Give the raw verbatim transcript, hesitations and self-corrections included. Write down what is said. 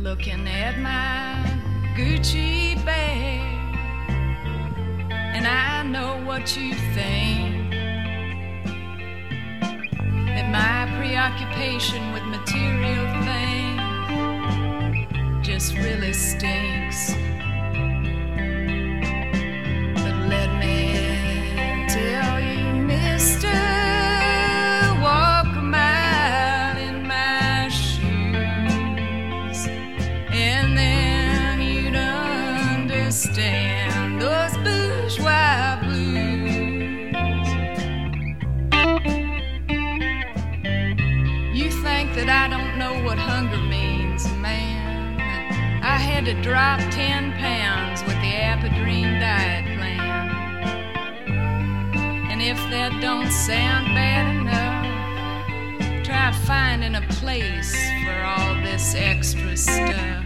looking at my Gucci bag, and I know what you think, that my preoccupation with material things just really stinks. But let me tell you, mister, walk a mile in my shoes, and then you'd understand those bourgeois blues. You think that I don't know what hunger means, man. I had to drop ten pounds with the Apodrine diet plan. And if that don't sound bad enough, try finding a place for all this extra stuff.